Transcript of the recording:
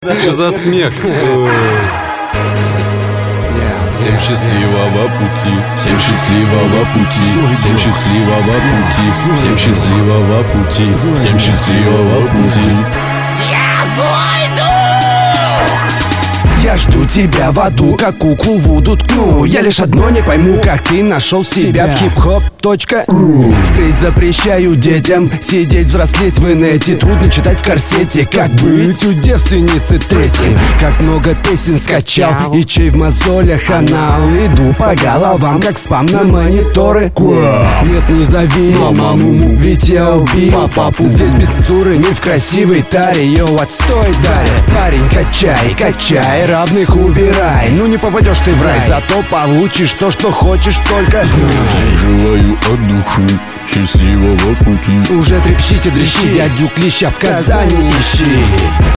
Что за смех? Всем счастливого пути, всем счастливого пути, всем счастливого пути, всем счастливого пути, всем счастливого пути. Я жду тебя в аду, как куклу в Вуду ткну. Я лишь одно не пойму, как ты нашел себя в hiphop.ru. Впредь запрещаю детям сидеть, взрослеть в инете. Трудно читать в корсете, как быть у девственницы третьим. Как много песен скачал и чей в мозолях анал. Иду по головам, как спам на мониторы. Нет, не зови маму, ведь я убил папу. Здесь без ссуры, не в красивой таре. Йоу, отстой, Дарья. Парень, качай, качай, равных убирай. Ну не попадешь ты в рай, зато получишь то, что хочешь, только знай. Желаю от души счастливого пути. Уже трепщите, дрещи, дядю Клеща в Казани ищи.